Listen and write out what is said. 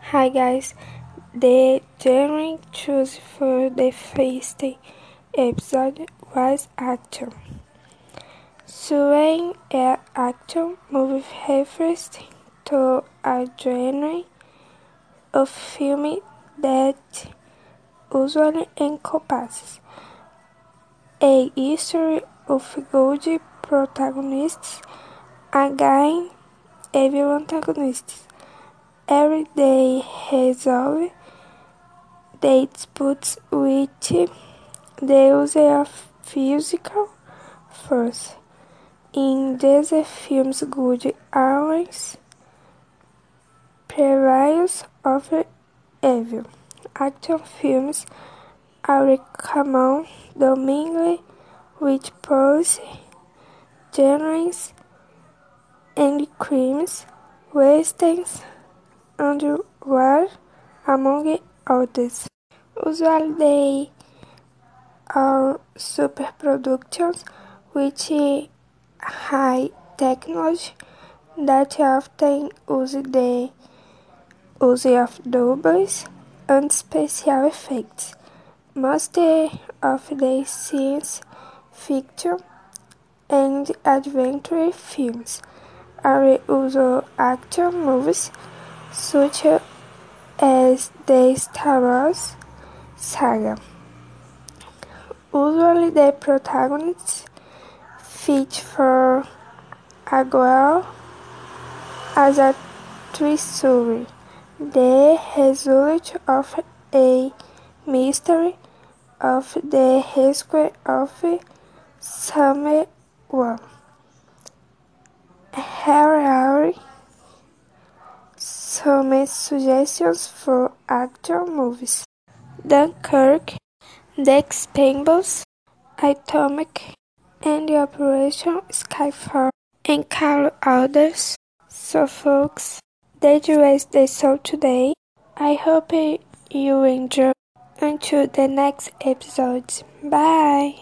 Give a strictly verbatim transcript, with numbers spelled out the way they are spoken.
Hi guys, the genre chosen for the first episode was action. Suing é action movie refers to a genre of film that usually encompasses a history of good protagonists against evil antagonists. Every day resolve the disputes with the use of physical force. In these films, good always prevails over evil. Action films are common, dominantly with police, genres, and crimes, westerns, and war, among others. Usually they are superproductions with high technology that often use the use of doubles and special effects. Most of the science fiction and adventure films are also action movies, such as the Star Wars saga. Usually the protagonists feature a goal as a treasury, the result of a mystery of the rescue of someone. Here are some suggestions for action movies: Dunkirk, The Expendables, Atomic, and Operation Skyfall, and call others. So folks, that was the show today. I hope you enjoy. Until the next episode. Bye!